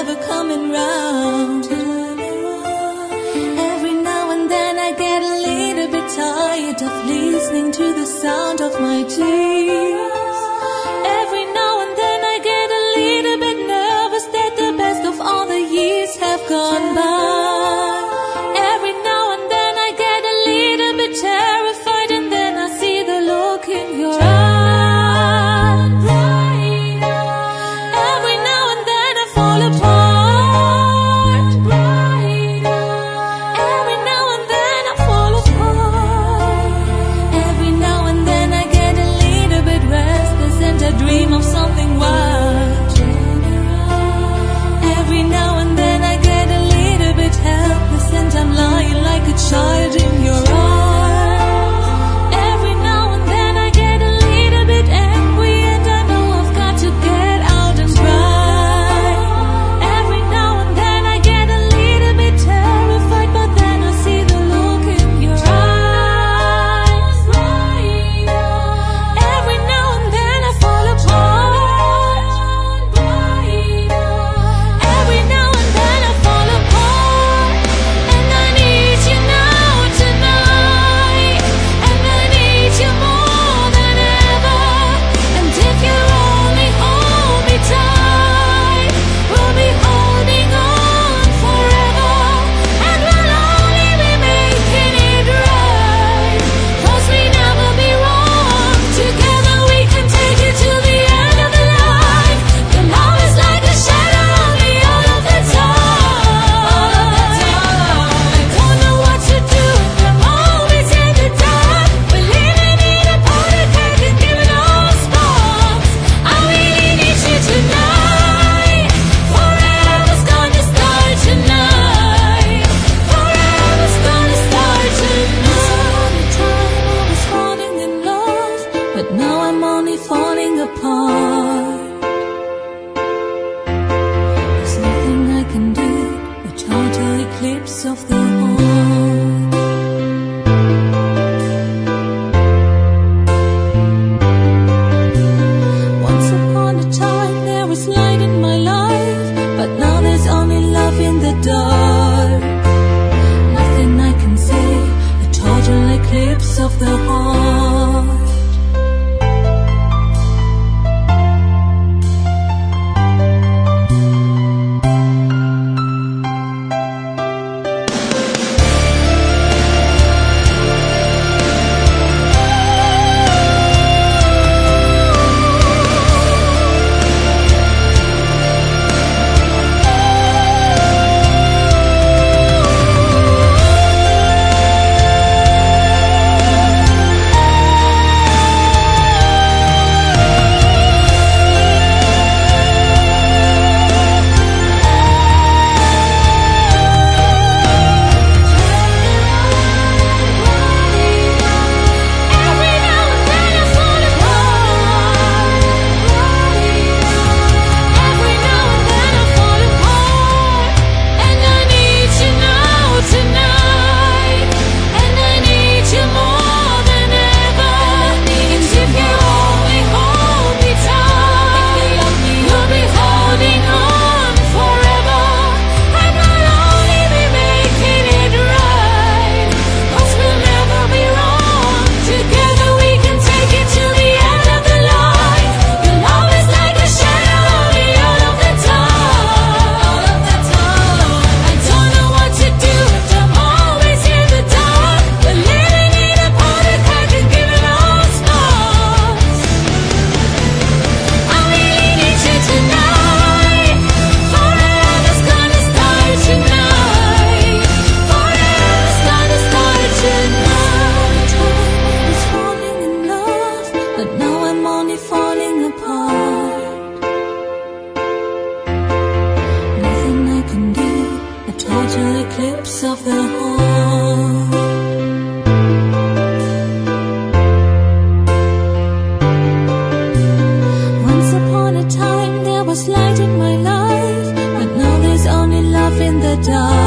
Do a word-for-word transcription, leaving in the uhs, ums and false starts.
never coming round. Every now and then I get a little bit tired of listening to the sound of my tears. Every now and then I get a little bit nervous that the best of all the years have gone by. Every now and then I get a little bit terrified, and then I see the look in your eyes. Every now and then I fall apart. Every now and then I fall apart. Every now and then I get a little bit restless and I dream of something wild. Every now and then I get a little bit helpless and I'm lying like a child in your arms. Every now and then I get a little bit angry and I know I've got to get out and cry. Every now and then I get a little bit terrified, but then I see the look in your eyes. Every now and then I fall apart. Every now and then I fall apart. And I need you now tonight. And I need you more than ever. And if you only hold me tight, we'll be holding on forever. And we'll only be making it right, 'cause we never be wrong. Together we can take it to the end of the line. Your love is like a shadow on me all of the time. I don't know what to do, I'm always in the dark. We're living in a powder keg and giving all sparks. I really need you tonight. Forever's gonna start tonight. Forever's gonna start tonight. Time I was falling in love, but now I'm only falling apart. There's nothing I can do, a total eclipse of the heart. Once upon a time there was light in my life, but now there's only love in the dark. Nothing I can say, a total eclipse of the heart. Every now and then I fall apart. Every now and then I fall apart. And I need you now tonight. And I need you more than ever. And if you only hold me tight, you'll be holding on forever. And we'll only be making it right, 'cause we'll never be wrong. Together we can take it to the end of the line. Your love is like a shadow on me all of the time. All of the time. I don't know what to do, I'm always in the dark. We're living in a powder keg and giving all sparks. I really need you tonight. Forever's gonna start tonight. Forever's gonna start tonight. I was falling in love, but now I'm only falling apart. Nothing I can do, a total eclipse of the heart. Once upon a time there was light in my life, but now there's only love in the dark.